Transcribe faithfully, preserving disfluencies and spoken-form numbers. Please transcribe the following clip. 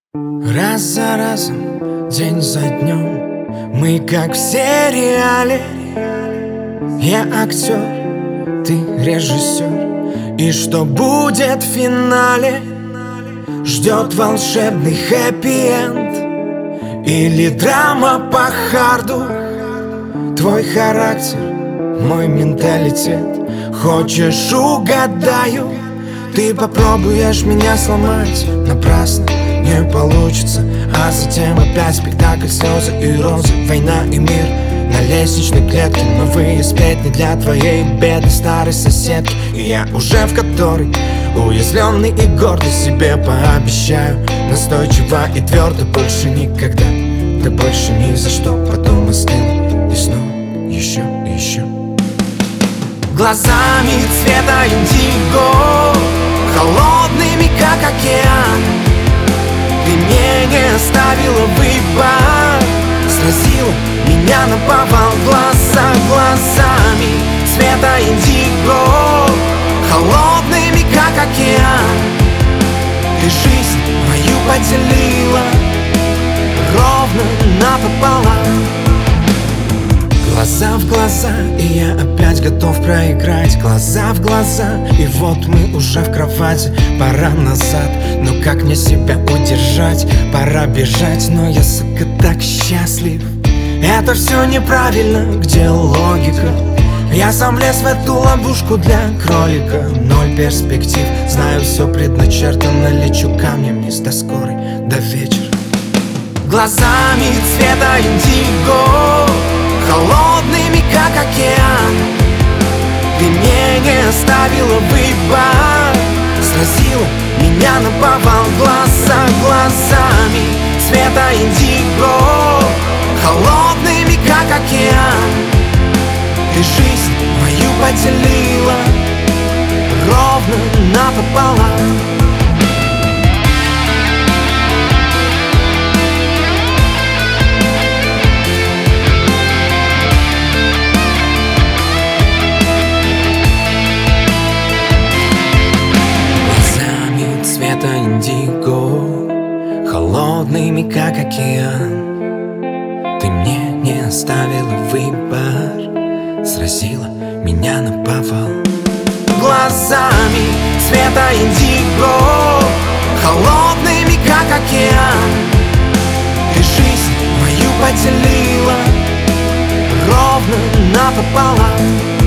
Раз за разом, день за днем, мы как в сериале. Я актер, ты режиссер, и что будет в финале? Ждет волшебный хэппи-энд или драма по харду? Твой характер, мой менталитет. Хочешь, угадаю? Ты попробуешь меня сломать, напрасно не получится. А затем опять спектакль, слезы и розы, война и мир на лестничной клетке. Новые сплетни для твоей бедной старой соседки. И я уже в которой уязвленный и гордый себе пообещаю настойчиво и твердо: больше никогда, да больше ни за что. Потом остыл и снова еще и еще. Глазами цвета индиго, холодными как океан, ты мне не оставила выбор, сразила меня наповал. Глаза глазами цвета индиго, холодными как океан, ты жизнь мою поделила ровно напополам. Глаза в глаза, и я опять готов проиграть. Глаза в глаза, и вот мы уже в кровати. Пора назад, но как мне себя удержать? Пора бежать, но я, сука, так счастлив. Это все неправильно, где логика? Я сам лез в эту ловушку для кролика. Ноль перспектив, знаю, все предначертано. Лечу камнем вниз до скорой, до вечера. Глазами цвета индиго, холодными как океан, ты мне не оставила выбор, сразила меня наповал. Глаза глазами цвета индиго, холодными как океан, ты жизнь мою поделила ровно напополам. Цвета индиго, холодными как океан, ты мне не оставила выбор, сразила меня наповал. Глазами цвета индиго, холодными как океан, ты жизнь мою поделила ровно напополам.